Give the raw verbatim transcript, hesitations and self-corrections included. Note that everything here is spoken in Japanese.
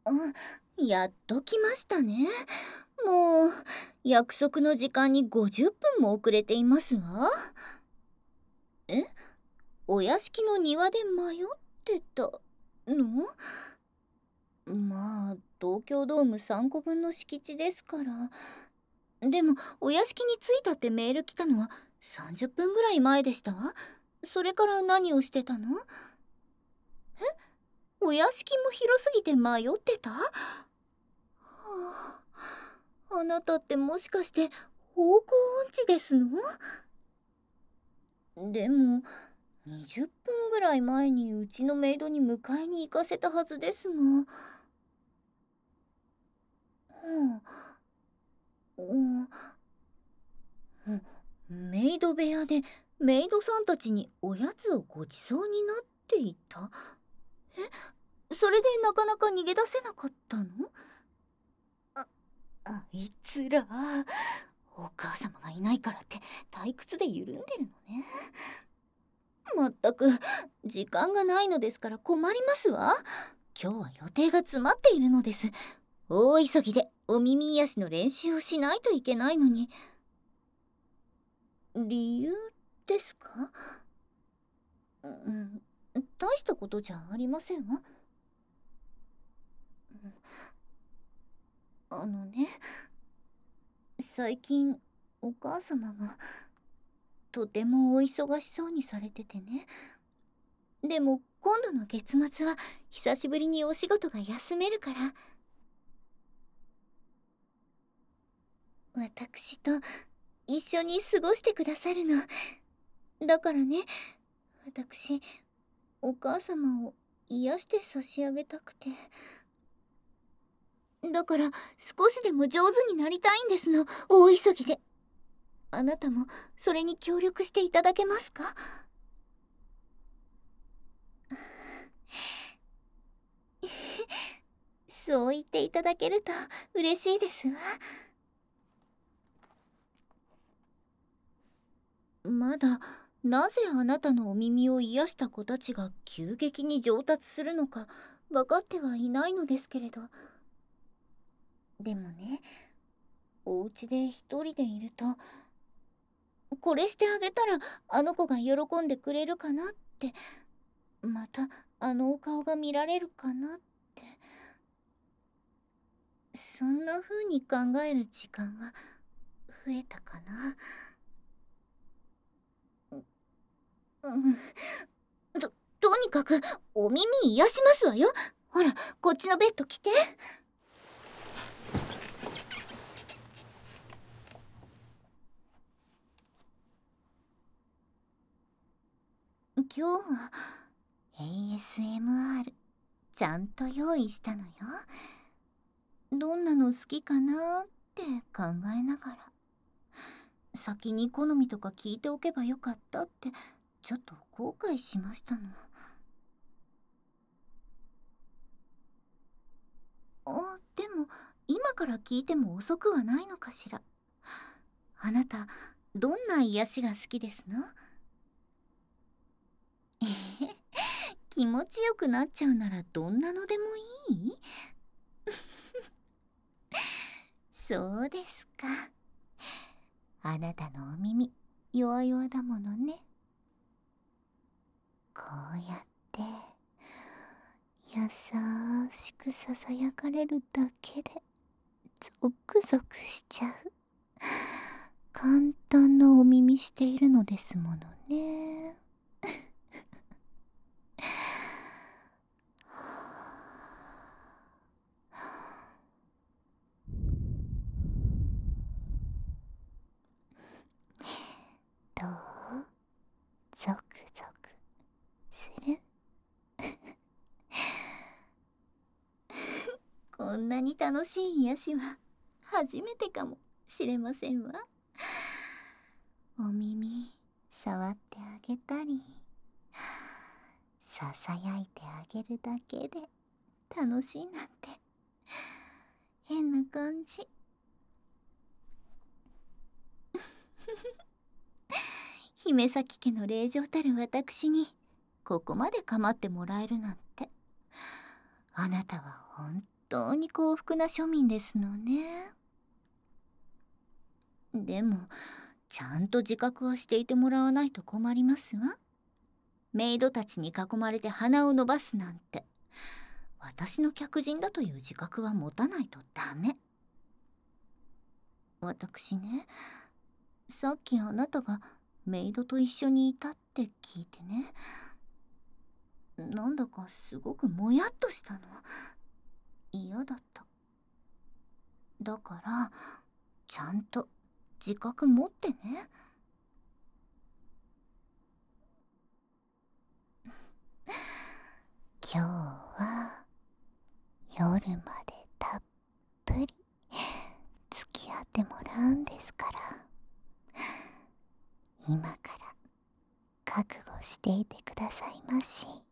あ、やっと来ましたね。もう約束の時間にごじゅっぷんも遅れていますわ。え、お屋敷の庭で迷ってたの？まあ東京ドームさんこぶんの敷地ですから。でもお屋敷に着いたってメール来たのはさんじゅっぷんぐらい前でしたわ。それから何をしてたの？え、お屋敷も広すぎて迷ってた？はあ、あなたってもしかして方向音痴ですの？でもにじゅっぷんぐらい前にうちのメイドに迎えに行かせたはずですが。はあ、うんうん、メイド部屋でメイドさんたちにおやつをごちそうになっていた。え、それでなかなか逃げ出せなかったの？あ、あいつら、お母様がいないからって退屈で緩んでるのね。まったく時間がないのですから困りますわ。今日は予定が詰まっているのです。大急ぎでお耳癒しの練習をしないといけないのに。理由ですか？うん、大したことじゃありませんわ。あのね、最近お母様がとてもお忙しそうにされててね。でも今度の月末は久しぶりにお仕事が休めるから、私と一緒に過ごしてくださるの。だからね、私お母様を癒して差し上げたくて。だから少しでも上手になりたいんですの、大急ぎで。あなたもそれに協力していただけますか？そう言っていただけると嬉しいですわ。まだなぜあなたのお耳を癒した子たちが急激に上達するのか分かってはいないのですけれど。でもね、お家で一人でいると、これしてあげたらあの子が喜んでくれるかなって、またあのお顔が見られるかなって、そんな風に考える時間が増えたかな。うん、ととにかくお耳癒しますわよ。ほらこっちのベッド来て。今日は エーエスエムアール ちゃんと用意したのよ。どんなの好きかなって考えながら、先に好みとか聞いておけばよかったってちょっと後悔しましたの。あ、でも今から聞いても遅くはないのかしら。あなたどんな癒しが好きですの？えへ、気持ちよくなっちゃうならどんなのでもいい？そうですか。あなたのお耳弱々だものね。こうやって優しくささやかれるだけでゾクゾクしちゃう簡単なお耳しているのですものね。どう？ゾクゾクする？こんなに楽しい癒しは初めてかもしれませんわ。お耳触ってあげたり、ささやいてあげるだけで楽しいなんて変な感じ。姫崎家の令嬢たる私にここまで構ってもらえるなんて、あなたは本当に幸福な庶民ですのね。でもちゃんと自覚はしていてもらわないと困りますわ。メイドたちに囲まれて鼻を伸ばすなんて、私の客人だという自覚は持たないとダメ。私ね、さっきあなたがメイドと一緒にいたって聞いてね、なんだかすごくもやっとしたの。嫌だった。だからちゃんと自覚持ってね。今日は夜までたっぷり付き合ってもらうんですから、今から覚悟していてくださいまし。